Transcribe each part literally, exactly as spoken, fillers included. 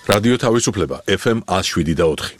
რადიო თავისუფლება ეფ ემ one oh seven და four.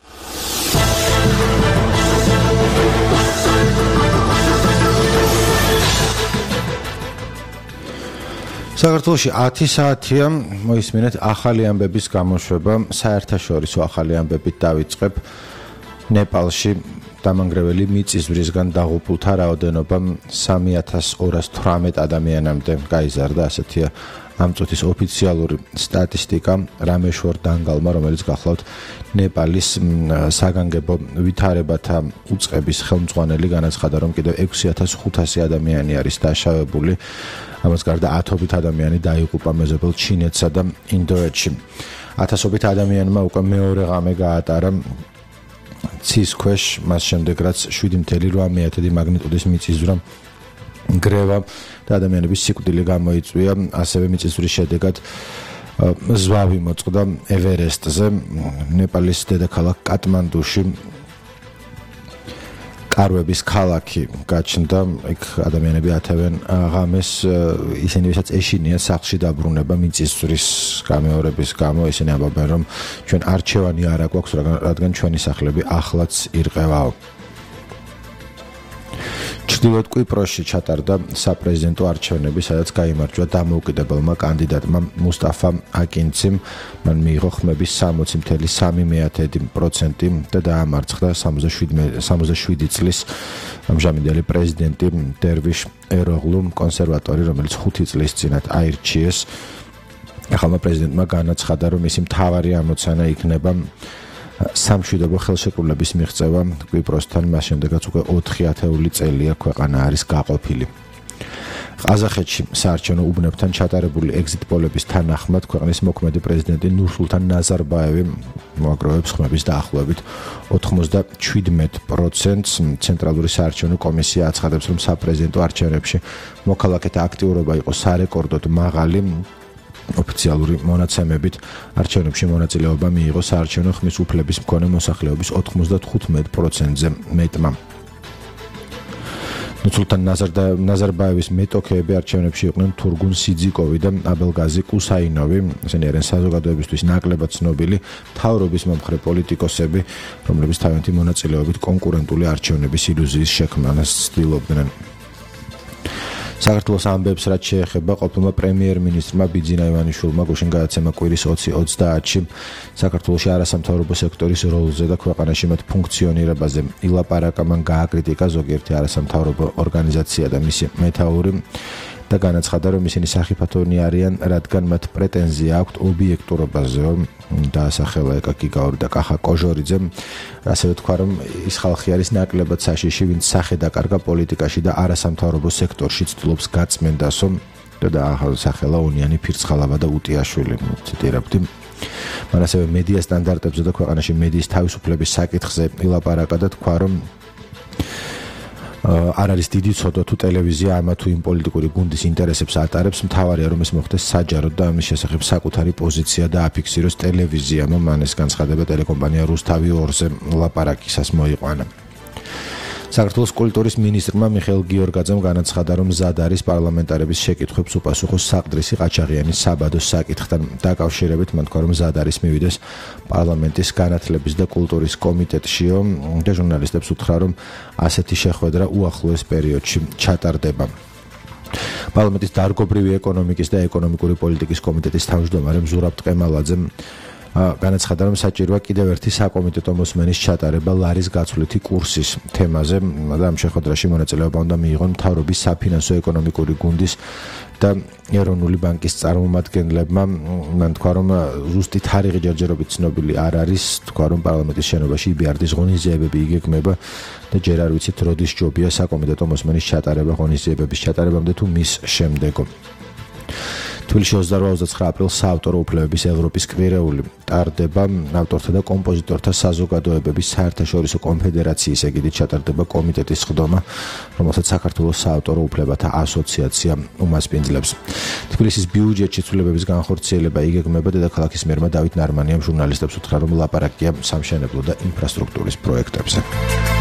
საქართველოში ათი საათია მოისმინეთ ახალი ამბების გამოშვება. საერთაშორისო ახალი ამბებით დავიწყებ. ნეპალში დამანგრეველი მიწისძვრისგან დაღუპულთა რაოდენობა სამი ათას ორას თვრამეტ ადამიანამდე გაიზარდა. ასეთია ამ წუთის ოფიციალური სტატისტიკა. რამეშვორ დანგალმა, რომელიც გახლავთ ნეპალის საგანგებო ვითარებათა უწყების ხელმძღვანელი, განაცხადა, რომ კიდევ ექვსი ათას ხუთასი ადამიანი არის დაშავებული. ამას გარდა ათობით ადამიანი დაიღუპა მეზობელ ჩინეთსა და ინდოეთში. ათასობით ადამიანმა უკვე მეორე ღამე გაატარა ცის ქვეშ, მას შემდეგ რაც შვიდი virgulă opt მეათედი მაგნიტუდის მიწისძვრა გრევა და ადამიანების სიკვდილი გამოიწვია. ასევე მიწისძვრის შედეგად ზვავი მოწყდა ევერესტზე, ნეპალის დედაქალაქ კატმანდუში. კარვების ქალაქი გაჩნდა, იქ ადამიანები ათევენ ღამეს, ისინი ვისაც ეშინია სახლში დაბრუნება მიწისძვრის გამეორების გამო. ისინი ამბობენ, რომ ჩვენ არჩევანი არ აქვს, რადგან ჩვენი სახლები ახლაც ირყევაო. ჩრდილოეთ კვიპროსში ჩატარდა საპრეზიდენტო არჩევნები, სადაც გაიმარჯვა დამოუკიდებელმა კანდიდატმა მუსტაფა აკინციმ. მან მიიღო ხმების სამოცი virgulă სამი მეათედი პროცენტი და დაამარცხა სამოცდაშვიდი წლის ამჟამინდელი პრეზიდენტი დერვიშ ეროღლუ, კონსერვატორი, რომელიც ხუთი წლის წინათ აირჩიეს. ახალმა პრეზიდენტმა განაცხადა, რომ მისი მთავარი ამოცანა იქნება სამშვიდობო ხელშეკრულების მიღწევა კვიპროსთან, მას შემდეგაც უკვე ოთხი ათეული წელია ქვეყანა არის გაყოფილი. ყაზახეთში საარჩევნო უბნებთან ჩატარებული ეგზიტ პოლების თანახმად ქვეყნის მოქმედი პრეზიდენტი ნურსულთან ნაზარბაევი მოაგროვებს ხმების დაახლოებით ოთხმოცდაშვიდმეტ პროცენტს. ცენტრალური საარჩევნო კომისია აცხადებს, რომ საპრეზიდენტო არჩევნებში მოქალაქეთა აქტიურობა იყო სარეკორდოდ მაღალი. ოფიციალური მონაცემებით არჩევნებში მონაწილეობა მიიღო საარჩევნო ხმის უფლების მქონე მოსახლეობის ოთხმოცდათხუთმეტ პროცენტზე მეტმა. ნურსულთან ნაზარბაევის მეტოქეები არჩევნებში იყვნენ თურგუნ სიძიკოვი და აბელგაზი კუსაინოვი. ისინი არიან საზოგადოებისთვის ნაკლებად ცნობილი მთავრობის მომხრე პოლიტიკოსები, რომლებიც თავიანთი მონაწილეობით კონკურენტული არჩევნების ილუზიის შექმნას ცდილობდნენ. საქართველოს ამბებს, რაც შეეხება ყოფილმა პრემიერ-მინისტრმა ბიძინა ივანიშვილმა გუშინ გადაცემა კვირის ოცი ოცდაათში საქართველოში არასამთავრობო სექტორის როლზე და ქვეყანაში მათ ფუნქციონირებაზე ილაპარაკა. მან გააკრიტიკა ზოგიერთი არასამთავრობო ორგანიზაცია და მისი მეთაური და განაცხადა, რომ ისინი სახიფათონი არიან, რადგან მათ პრეტენზია აქვთ ობიექტურობაზე. დაასახელა ეკაკი გაური და კახა კოჟორიძემ. ასევე თქვა, რომ ის ხალხი არის ნაკლებად საშიში, ვინც სახე დაკარგა პოლიტიკაში და არასამთავრობო სექტორში ცდილობს გაწმენდასო. და დაასახელა უნიანი ფირცხალავა და უტიაშვილი, ციტირებდი. მან ასევე მედია სტანდარტებზე და ქვეყანაში მედიის თავისუფლების საკითხზე ილაპარაკა და თქვა, რომ არ არის დიდი ცოდვა თუ ტელევიზია ამა თუ იმ პოლიტიკური გუნდის ინტერესებს ატარებს. მთავარია, რომ ეს მოხდეს საჯაროდ და ამის შესახებ საკუთარი პოზიცია დააფიქსიროს ტელევიზიამ. მან ეს განცხადება ტელეკომპანია რუსთავი ორზე ლაპარაკისას მოიყვანა. საქართველოს კულტურის მინისტრმა მიხეილ გიორგაძემ განაცხადა, რომ მზად არის პარლამენტარების შეკითხვებს უპასუხოს საყდრისი ყაჩაღიანის საბადოს საკითხთან დაკავშირებით. მან თქვა, რომ მზად არის მივიდეს პარლამენტის განათლების და კულტურის კომიტეტშიო და ჟურნალისტებს უთხრა, რომ ასეთი შეხვედრა უახლოეს პერიოდში ჩატარდება. პარლამენტის დარგობრივი ეკონომიკის და ეკონომიკური პოლიტიკის კომიტეტის თავმჯდომარე ზურაბ ტყემალაძემ განაცხადა, რომ საჭიროა კიდევ ერთი საკომიტეტო მოსმენის ჩატარება ლარის გაცვლითი კურსის თემაზე და ამ შეხვედრაში მონაწილეობა უნდა მიიღონ მთავრობის საფინანსო ეკონომიკური გუნდის და ეროვნული ბანკის წარმომადგენლებმა. მან თქვა, რომ ზუსტი თარიღი ჯერჯერობით ცნობილი არ არის. თქვა, რომ პარლამენტის შენობაში იბიარდის ღონისძიებები იგეგმება და ჯერ არ ვიცით, როდის ჯობია საკომიტეტო მოსმენის ჩატარება ღონისძიებების ჩატარებამდე თუ მის შემდეგო. თბილისში ოცდაოთხ ოცდაცხრა აპრილს საავტორო უფლებების ევროპის კვირეული ტარდება. ავტორთა და კომპოზიტორთა საზოგადოებების საერთაშორისო კონფედერაციის ეგიდით ჩატარდება კომიტეტის სხდომა, რომელსაც საქართველოს საავტორო უფლებათა ასოციაცია უმასპინძლებს. თბილისის ბიუჯეტში ცვლილებების განხორციელება იგეგმება. დედაქალაქის მერმა დავით ნარმანიამ ჟურნალისტებს უთხრა, რომ ლაპარაკია სამშენებლო და ინფრასტრუქტურის პროექტებზე.